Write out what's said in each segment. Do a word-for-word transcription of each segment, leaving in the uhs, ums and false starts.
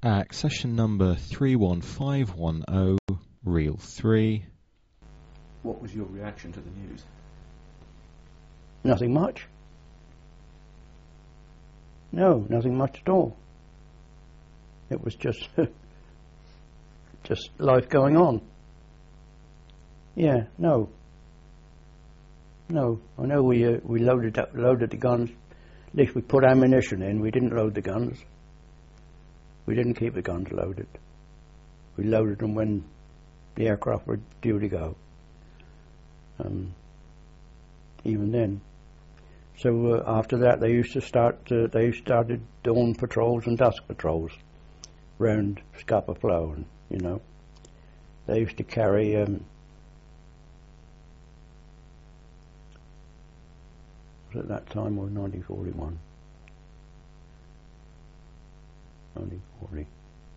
Accession number three one five one zero, reel three. What was your reaction to the news? Nothing much. No, nothing much at all. It was just, just life going on. Yeah, no. No, I know we uh, we loaded up, loaded the guns. At least we put ammunition in. We didn't load the guns. We didn't keep the guns loaded. We loaded them when the aircraft were due to go. Um, even then. So uh, after that, they used to start. Uh, they started dawn patrols and dusk patrols round Scapa Flow, and you know, they used to carry. Um, was it that time or nineteen forty-one? nineteen forty.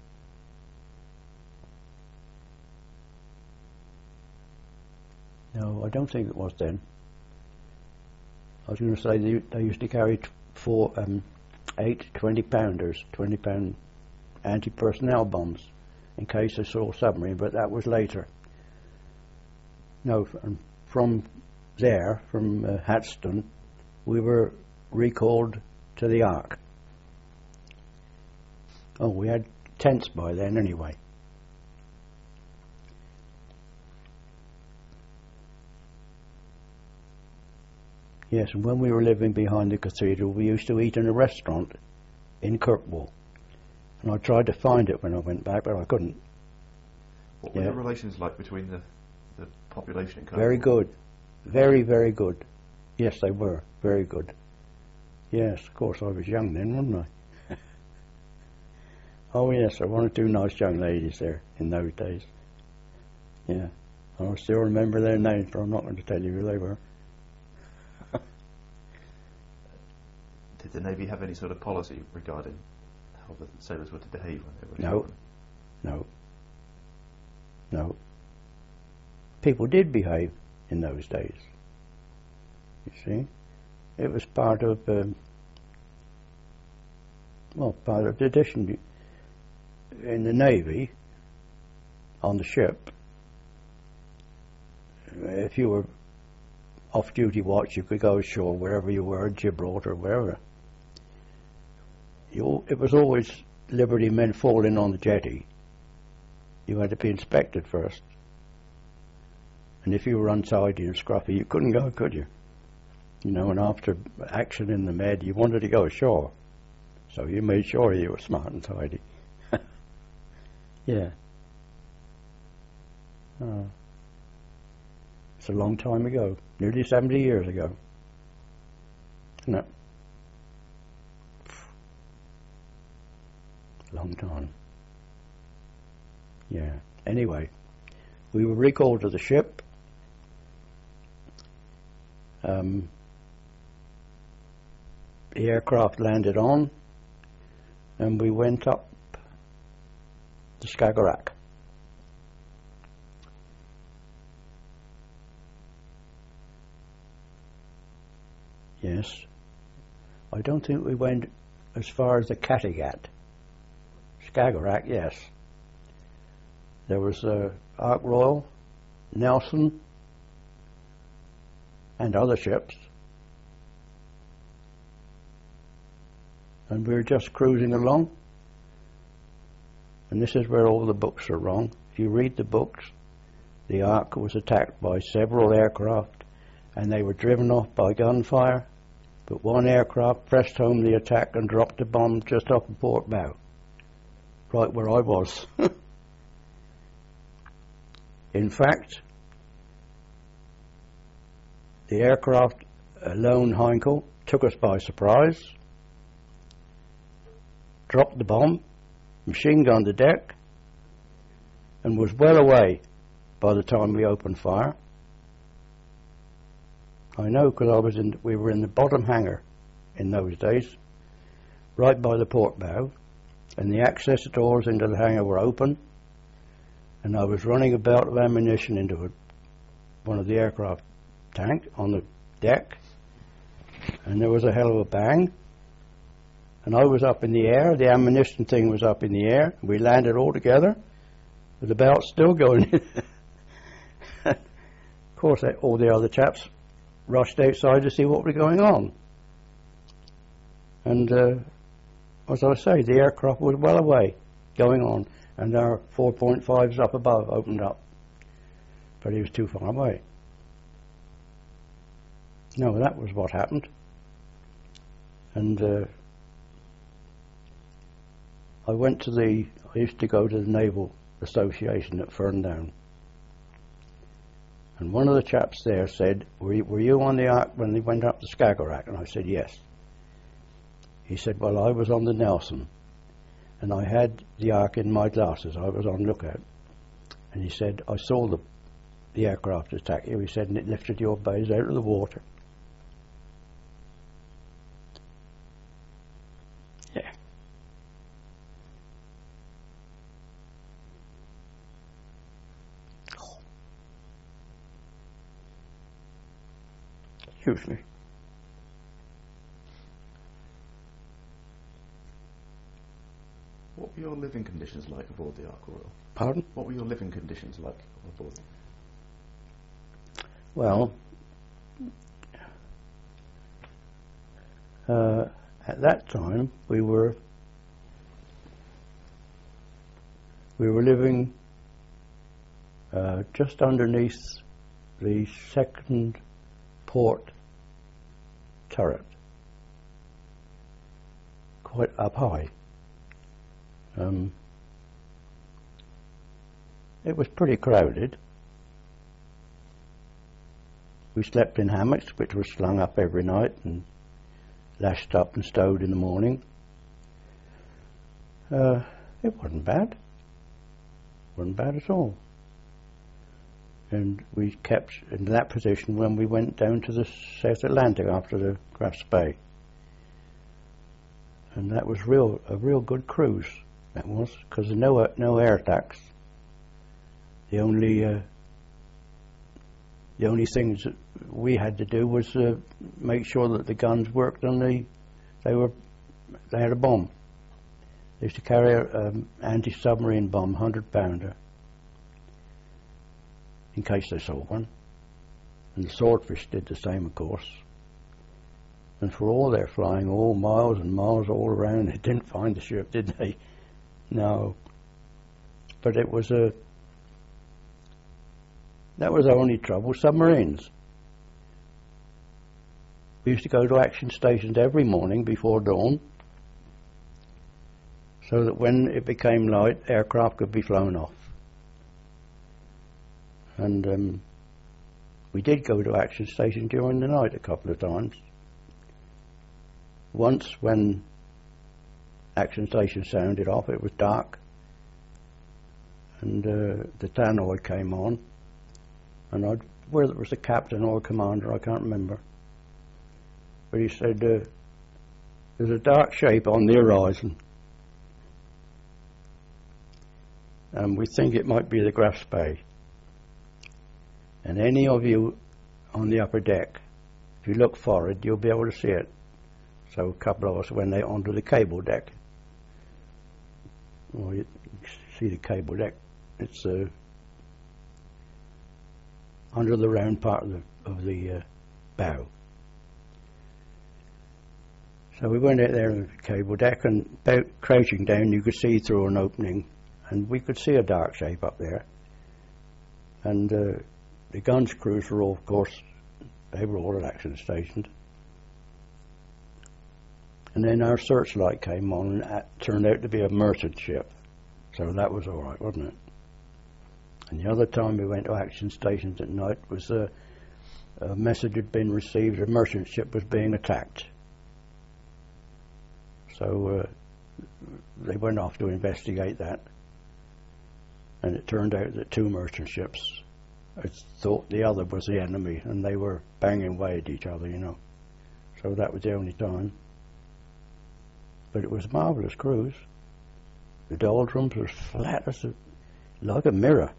No, I don't think it was then. I was going to say they, they used to carry t four, um, eight twenty pounders, twenty pound anti-personnel bombs in case they saw a submarine, but that was later. No, from, from there, from uh, Hatstone, we were recalled to the Ark. Oh, we had tents by then anyway. Yes, and when we were living behind the cathedral, we used to eat in a restaurant in Kirkwall. And I tried to find it when I went back, but I couldn't. What were Yeah. the relations like between the, the population in Kirkwall? Very good. Very, very good. Yes, they were. Very good. Yes, of course, I was young then, wasn't I? Oh, yes, there were one or two nice young ladies there in those days. Yeah. I still remember their names, but I'm not going to tell you who they were. Did the Navy have any sort of policy regarding how the sailors were to behave when they were No. children? No. No. People did behave in those days. You see? It was part of, um, well, part of the tradition. In the Navy, on the ship, if you were off-duty watch, you could go ashore wherever you were, Gibraltar, wherever. You, it was always Liberty men falling on the jetty. You had to be inspected first. And if you were untidy and scruffy, you couldn't go, could you? You know, and after action in the Med, you wanted to go ashore. So you made sure you were smart and tidy. Yeah. Oh. It's a long time ago. Nearly seventy years ago. Isn't it? Long time. Yeah. Anyway, we were recalled to the ship. Um, the aircraft landed on, and we went up the Skagerrak. Yes. I don't think we went as far as the Kattegat. Skagerrak, yes. There was uh, Ark Royal, Nelson, and other ships. And we were just cruising along. And this is where all the books are wrong. If you read the books, the Ark was attacked by several aircraft and they were driven off by gunfire, but one aircraft pressed home the attack and dropped a bomb just off the port bow, right where I was. In fact, the aircraft, uh, Lone Heinkel, took us by surprise, dropped the bomb, machine gunned the deck, and was well away by the time we opened fire. I know because I was in. We were in the bottom hangar in those days, right by the port bow, and the access doors into the hangar were open, and I was running a belt of ammunition into a, one of the aircraft tank on the deck, and there was a hell of a bang, and I was up in the air, the ammunition thing was up in the air, and we landed all together, with the belt still going in. Of course, all the other chaps rushed outside to see what was going on. And uh, as I say, the aircraft was well away, going on, and our four point fives up above opened up. But he was too far away. No, that was what happened. And uh, I went to the, I used to go to the Naval Association at Ferndown. And one of the chaps there said, were you, were you on the Ark when they went up to Skagerrak? And I said, yes. He said, well, I was on the Nelson, and I had the Ark in my glasses. I was on lookout. And he said, I saw the, the aircraft attack you. He said, and it lifted your bays out of the water. Yeah. Excuse me. What were your living conditions like aboard the Ark Royal? Pardon? What were your living conditions like aboard? Well, uh, at that time we were we were living uh, just underneath the second port turret, quite up high. Um, it was pretty crowded. We slept in hammocks, which were slung up every night and lashed up and stowed in the morning. Uh, it wasn't bad. wasn't bad at all. And we kept in that position when we went down to the South Atlantic after the Graf's Bay. And that was real a real good cruise. That was, because there no no air attacks. The only uh, the only things that we had to do was uh, make sure that the guns worked and the they were they had a bomb. They used to carry an um, anti-submarine bomb, hundred pounder, in case they saw one. And the Swordfish did the same, of course. And for all their flying all miles and miles all around, they didn't find the ship, did they? No. But it was a... That was our only trouble, submarines. We used to go to action stations every morning before dawn, so that when it became light, aircraft could be flown off. And um, we did go to action stations during the night a couple of times. Once, when action station sounded off, it was dark, and uh, the tannoy came on, and I'd, whether it was the captain or commander, I can't remember, but he said, uh, there's a dark shape on the horizon, and we think it might be the Graf's Bay. And any of you on the upper deck, if you look forward, you'll be able to see it. So a couple of us went out onto the cable deck. Well, you see the cable deck. It's uh, under the round part of the, of the uh, bow. So we went out there on the cable deck, and about crouching down, you could see through an opening, and we could see a dark shape up there. And uh, the guns crews were all, of course, they were all at action stations. And then our searchlight came on, and it turned out to be a merchant ship. So that was all right, wasn't it? And the other time we went to action stations at night was uh, a message had been received, a merchant ship was being attacked. So uh, they went off to investigate that. And it turned out that two merchant ships I thought the other was the enemy, and they were banging away at each other, you know. So that was the only time. But it was a marvellous cruise. The doldrums were flat as a, like a mirror.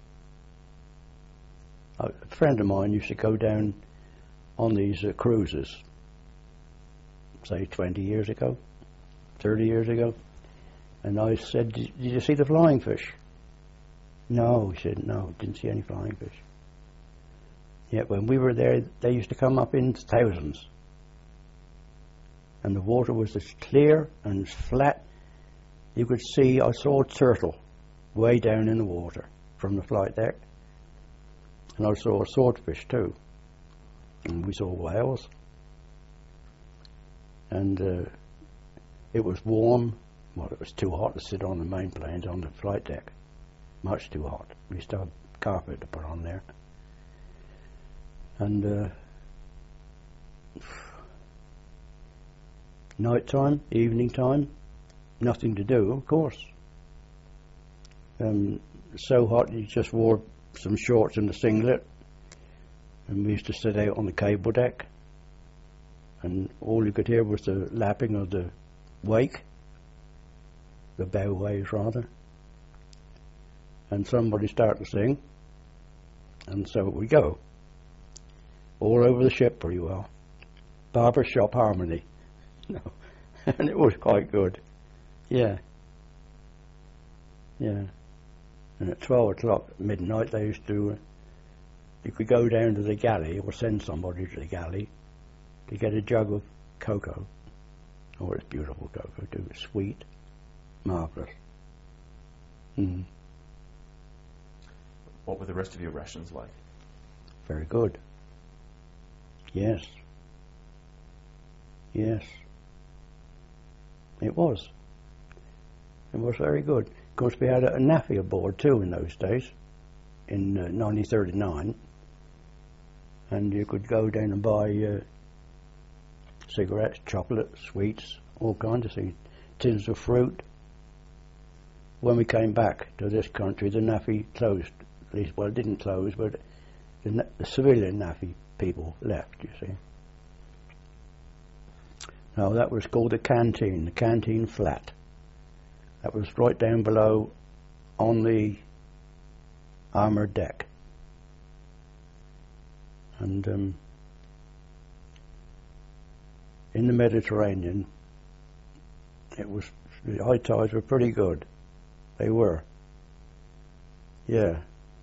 A friend of mine used to go down on these uh, cruises, say twenty years ago, thirty years ago. And I said, did, did you see the flying fish? No, he said, no, didn't see any flying fish. Yet when we were there, they used to come up in thousands. And the water was as clear and as flat. You could see, I saw a turtle way down in the water from the flight deck. And I saw a swordfish too. And we saw whales. And uh, it was warm. Well, it was too hot to sit on the main planes on the flight deck. Much too hot. We used to have carpet to put on there. And uh, night time, evening time, nothing to do, of course. Um, so hot you just wore some shorts and a singlet, and we used to sit out on the cable deck, and all you could hear was the lapping of the wake, the bow waves rather, and somebody started to sing, and so we go. All over the ship pretty well. Barber shop harmony. No. And it was quite good. Yeah. Yeah. And at twelve o'clock at midnight they used to, uh, you could go down to the galley or send somebody to the galley to get a jug of cocoa. Oh, it's beautiful cocoa too. It's sweet. Marvellous. Mm. What were the rest of your rations like? Very good. Yes. Yes. It was. It was very good. Of course, we had a, a naffy aboard too in those days, in uh, nineteen thirty-nine. And you could go down and buy uh, cigarettes, chocolate, sweets, all kinds of things, tins of fruit. When we came back to this country, the naffy closed. At least, well, it didn't close, but the, na- the civilian naffy people left, you see. No, that was called the canteen, the canteen flat. That was right down below on the armoured deck. And um, in the Mediterranean, it was, the high tides were pretty good. They were. Yeah.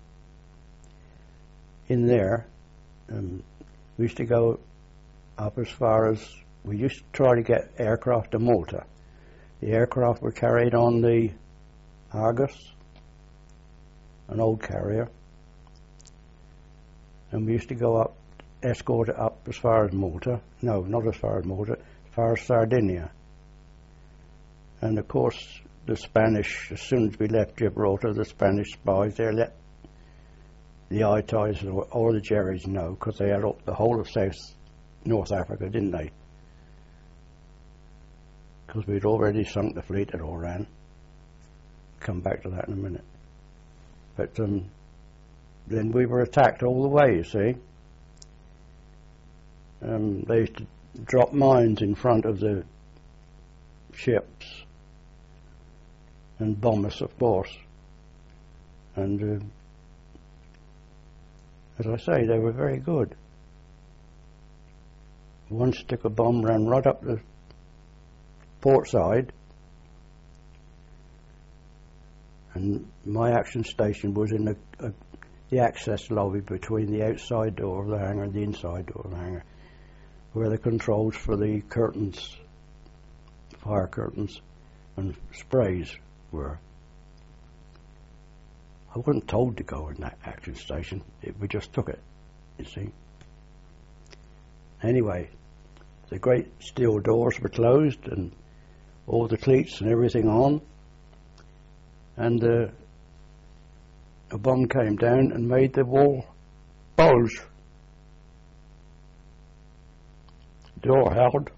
In there, um, we used to go up as far as, we used to try to get aircraft to Malta. The aircraft were carried on the Argus, an old carrier, and we used to go up, escort it up as far as Malta. No, not as far as Malta, as far as Sardinia. And of course, the Spanish, as soon as we left Gibraltar, the Spanish spies, they let the I T Is or, or the Jerrys know, because they had up the whole of South North Africa, didn't they? Because we'd already sunk the fleet at Oran. Come back to that in a minute. But um, then we were attacked all the way, you see. Um, they used to drop mines in front of the ships and bomb us, of course. And uh, as I say, they were very good. One stick of bomb ran right up the port side, and my action station was in the, uh, the access lobby between the outside door of the hangar and the inside door of the hangar, where the controls for the curtains, fire curtains and sprays were. I wasn't told to go in that action station. It, we just took it, you see. Anyway, the great steel doors were closed and all the cleats and everything on. And uh, a bomb came down and made the wall bulge. The door held.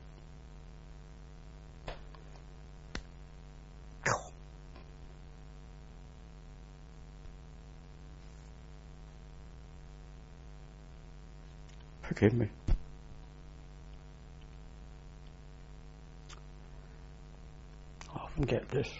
Forgive me. I often get this.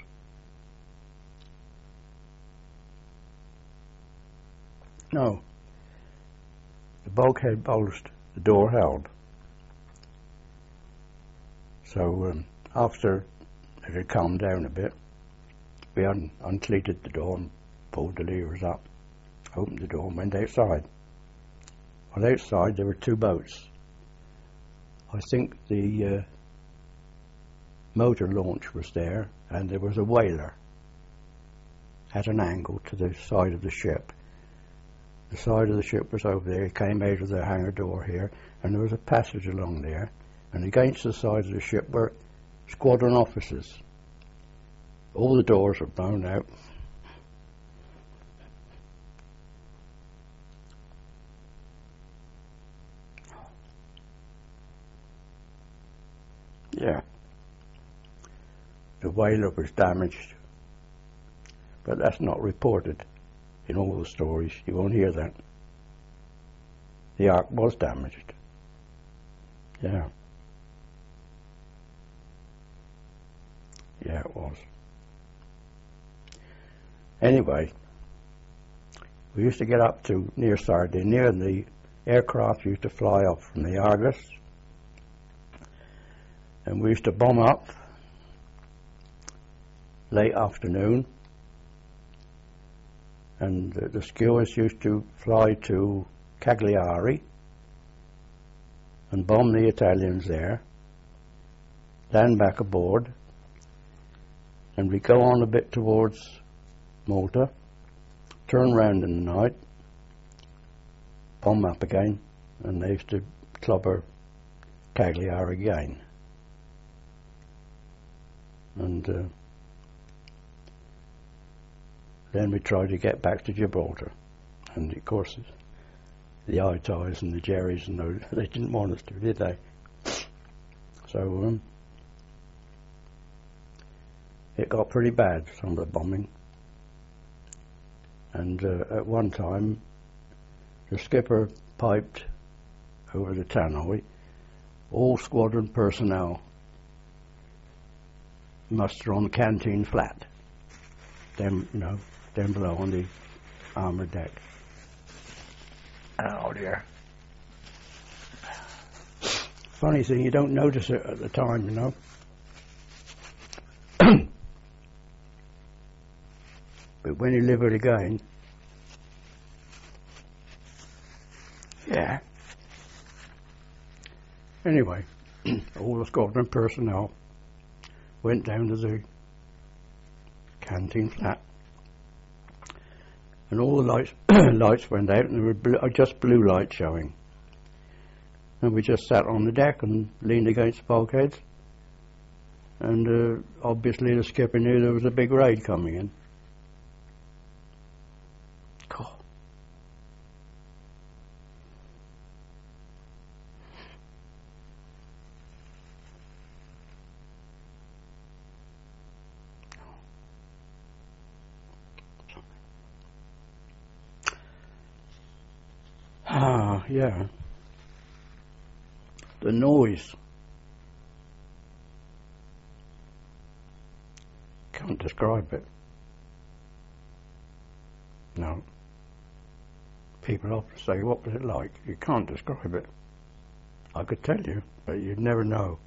No. The bulkhead bulged, the door held. So um, after It had calmed down a bit. We un- uncleated the door and pulled the levers up, opened the door and went outside. Well, outside there were two boats. I think the uh, motor launch was there, and there was a whaler at an angle to the side of the ship. The side of the ship was over there. It came out of the hangar door here, and there was a passage along there, and against the side of the ship were squadron officers. All the doors were blown out. Yeah. The whaler was damaged, but that's not reported in all the stories. You won't hear that. The Ark was damaged. Yeah. Yeah, it was. Anyway, we used to get up to near Sardinia, and the aircraft used to fly up from the Argus, and we used to bomb up late afternoon, and uh, the skuas used to fly to Cagliari and bomb the Italians there, land back aboard, and we go on a bit towards Malta, turn round in the night, bomb up again, and they used to clobber Cagliari again. And uh, then we tried to get back to Gibraltar, and of course the I T Is and the Jerrys and those, they didn't want us to, did they? So um, it got pretty bad, some of the bombing. And uh, at one time, the skipper piped over the tannoy, all squadron personnel muster on the canteen flat, down, you know, down below on the armoured deck. Oh dear. Funny thing, you don't notice it at the time, you know. But when you live it again, yeah. Anyway, all the squadron personnel went down to the canteen flat, and all the lights lights went out, and there were blue, just blue lights showing. And we just sat on the deck and leaned against the bulkheads, and uh, obviously the skipper knew there was a big raid coming in. God. Ah, yeah. The noise. Can't describe it. No. People often say, what was it like? You can't describe it. I could tell you, but you'd never know.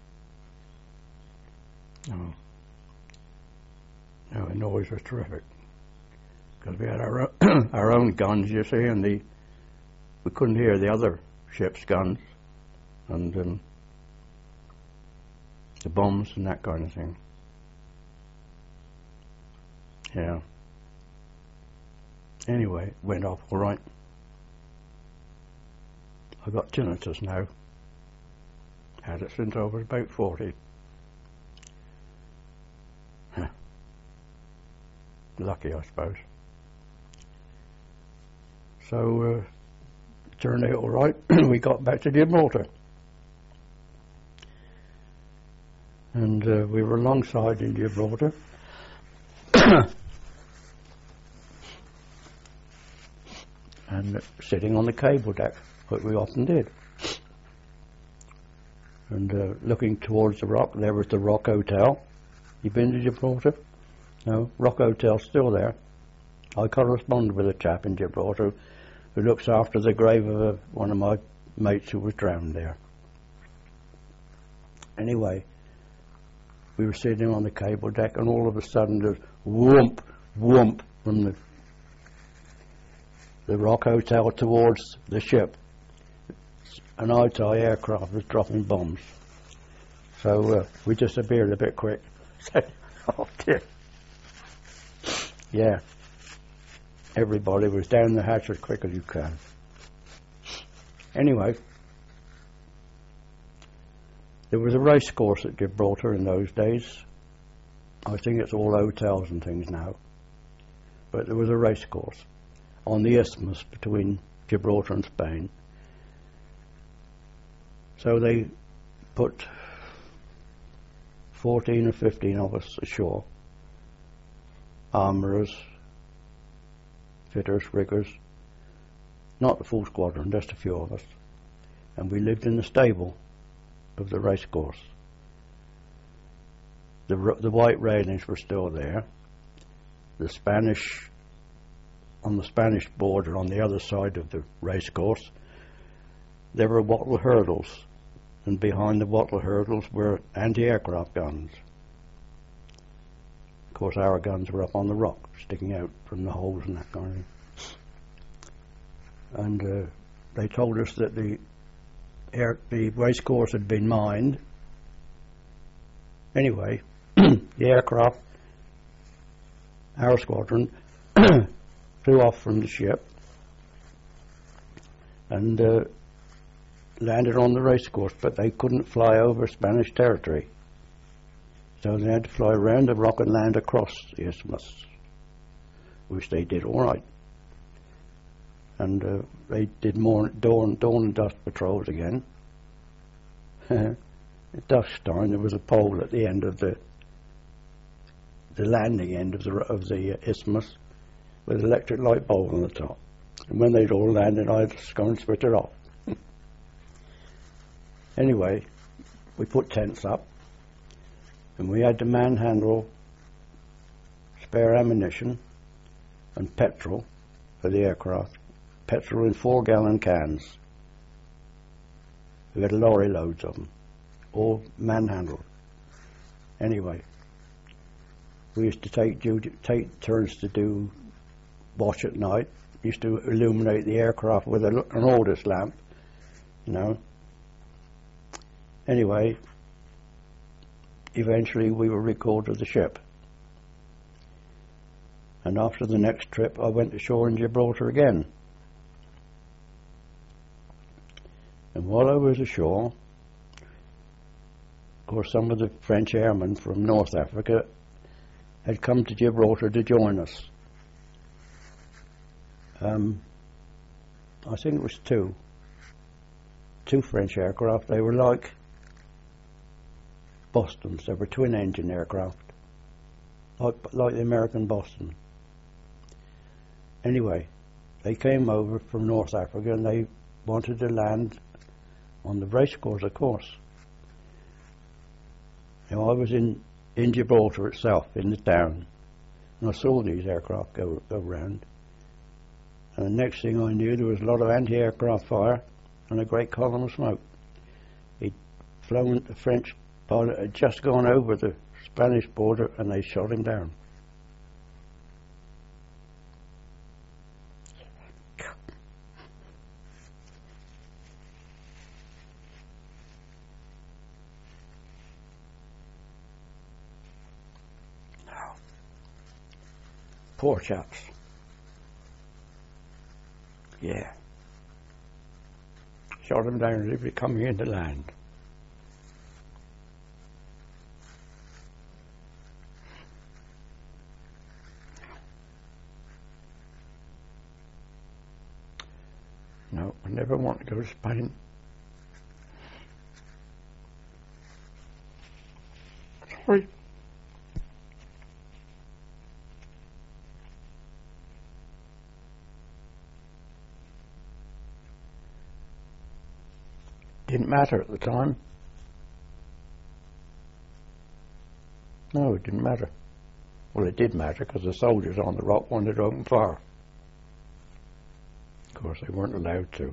No. No, the noise was terrific. Because we had our own, our own guns, you see, and the we couldn't hear the other ship's guns, and um, the bombs and that kind of thing. Yeah. Anyway, it went off all right. I got tinnitus now. Had it since I was about forty. Huh. Lucky, I suppose. So, uh, it turned out all right. We got back to Gibraltar. And uh, we were alongside in Gibraltar. And uh, sitting on the cable deck, what we often did. And uh, looking towards the rock, there was the Rock Hotel. You been to Gibraltar? No, Rock Hotel's still there. I correspond with a chap in Gibraltar who looks after the grave of a, one of my mates who was drowned there. Anyway, we were sitting on the cable deck, and all of a sudden there's whoomp, whoomp from the the Rock Hotel towards the ship. An I T I aircraft was dropping bombs. So uh, we disappeared a bit quick. Oh dear. Yeah. Everybody was down the hatch as quick as you can. Anyway, there was a race course at Gibraltar in those days. I think it's all hotels and things now. But there was a race course on the isthmus between Gibraltar and Spain. So they put fourteen or fifteen of us ashore. Armourers, fitters, riggers. Not the full squadron, just a few of us. And we lived in the stable of the race course. The, the white railings were still there. The Spanish, on the Spanish border on the other side of the race course, there were wattle hurdles. And behind the wattle hurdles were anti-aircraft guns. Of course, our guns were up on the rock, sticking out from the holes and that kind of thing. And uh, they told us that the air, the race course had been mined. Anyway, the aircraft, our squadron, flew off from the ship and uh, landed on the race course, but they couldn't fly over Spanish territory. So they had to fly around the rock and land across the isthmus, which they did all right. And uh, they did more dawn, dawn and dusk patrols again. At dusk time, there was a pole at the end of the the landing end of the of the uh, isthmus with an electric light bulb on the top. And when they'd all landed, I'd just go and switch it off. Anyway, we put tents up, and we had to manhandle spare ammunition and petrol for the aircraft. Petrol in four-gallon cans. We had lorry loads of them, all manhandled. Anyway, we used to take duty, take turns to do watch at night. Used to illuminate the aircraft with a, an Aldous lamp, you know. Anyway, eventually we were recalled to the ship. And after the next trip, I went ashore in Gibraltar again. And while I was ashore, of course, some of the French airmen from North Africa had come to Gibraltar to join us. Um, I think it was two. Two French aircraft. They were like Bostons. They were twin-engine aircraft, like, like the American Boston. Anyway, they came over from North Africa and they wanted to land on the race course, of course. Now, I was in, in Gibraltar itself, in the town, and I saw these aircraft go, go round. And the next thing I knew, there was a lot of anti-aircraft fire and a great column of smoke. He'd flown, the French pilot had just gone over the Spanish border and they shot him down. Poor chaps. Yeah. Shot him down as if he were coming into land. No, I never want to go to Spain. Sorry. Didn't matter at the time. No, it didn't matter. Well, it did matter because the soldiers on the rock wanted to open fire. Of course, they weren't allowed to.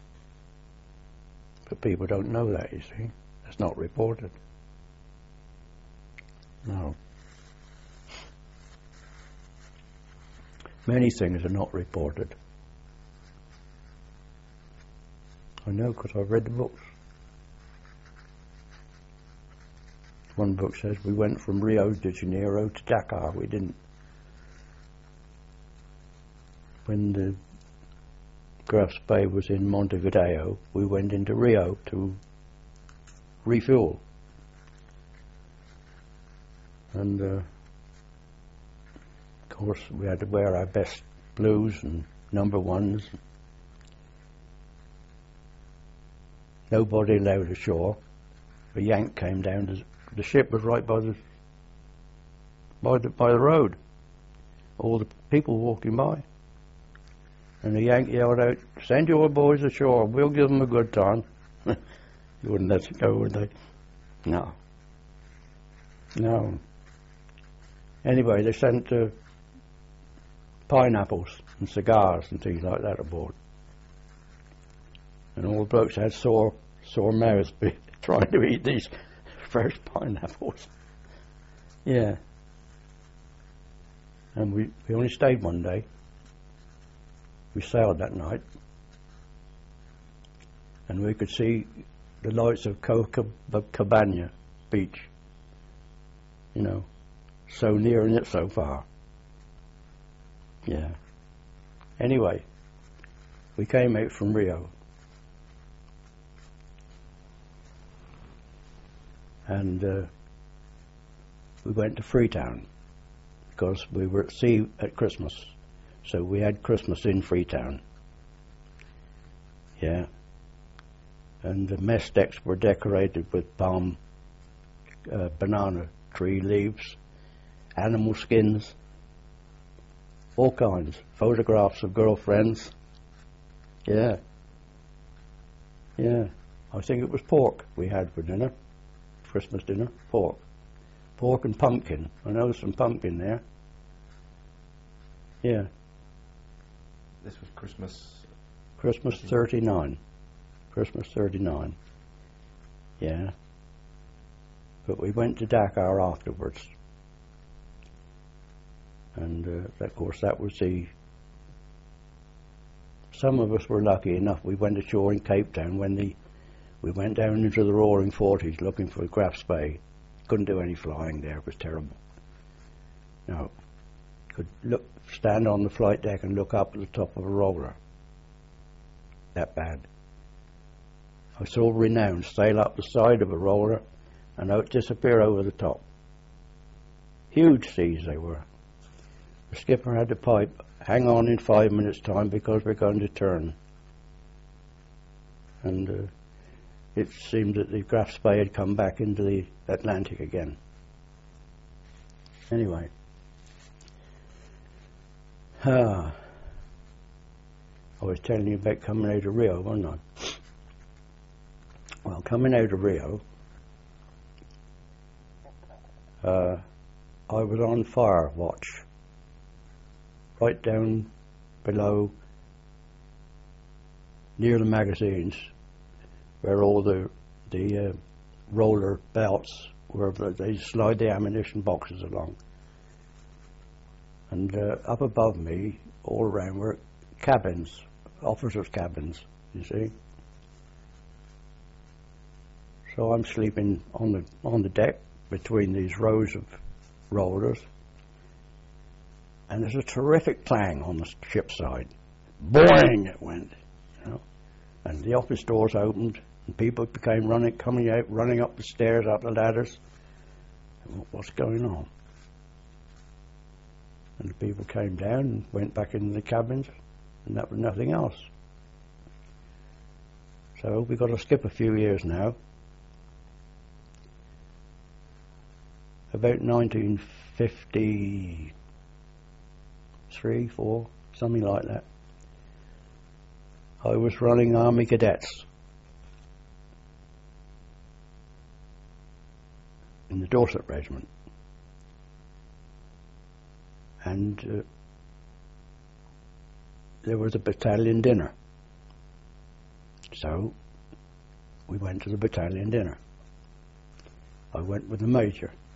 But people don't know that, you see. It's not reported. No. Many things are not reported. I know because I've read the books. One book says we went from Rio de Janeiro to Dakar. We didn't. When the Graf's Bay was in Montevideo, we went into Rio to refuel. And uh, of course we had to wear our best blues and number ones. Nobody allowed ashore. A Yank came down. To, the ship was right by the by the by the road. All the people walking by, and the Yank yelled out, "Send your boys ashore. We'll give them a good time." You wouldn't let it go, would they? No. No. Anyway, they sent uh, pineapples and cigars and things like that aboard. And all the blokes had sore, sore mouths trying to eat these fresh pineapples. Yeah. And we, we only stayed one day. We sailed that night. And we could see the lights of Copacabana beach. You know, so near and yet so far. Yeah. Anyway, we came out from Rio. And uh, we went to Freetown because we were at sea at Christmas. So we had Christmas in Freetown. Yeah. And the mess decks were decorated with palm, uh, banana tree leaves, animal skins, all kinds, photographs of girlfriends. Yeah. Yeah. I think it was pork we had for dinner. Christmas dinner, pork. Pork and pumpkin. I know there's some pumpkin there. Yeah. This was Christmas... Christmas thirty-nine. Christmas thirty-nine. Yeah. But we went to Dakar afterwards. And uh, of course that was the... Some of us were lucky enough. We went ashore in Cape Town when the... We went down into the roaring forties looking for Graf's Bay. Couldn't do any flying there. It was terrible. No. Could look, stand on the flight deck and look up at the top of a roller. That bad. I saw Renown sail up the side of a roller and out disappear over the top. Huge seas they were. The skipper had to pipe, hang on in five minutes' time because we're going to turn. And uh, it seemed that the Graf's Bay had come back into the Atlantic again. Anyway. Ah. I was telling you about coming out of Rio, wasn't I? Well, coming out of Rio, uh, I was on fire watch, right down below, near the magazines, where all the the uh, roller belts were. They slide the ammunition boxes along, and uh, up above me, all around, were cabins, officers' cabins. You see. So I'm sleeping on the on the deck between these rows of rollers, and there's a terrific clang on the ship's side. Boing! It went, you know, and the office doors opened, and people became running, coming out, running up the stairs, up the ladders. What's going on? And the people came down and went back into the cabins, and that was nothing else. So we've got to skip a few years now. About nineteen fifty-three, four, something like that. I was running Army Cadets in the Dorset Regiment, and uh, there was a battalion dinner. So we went to the battalion dinner. I went with the major.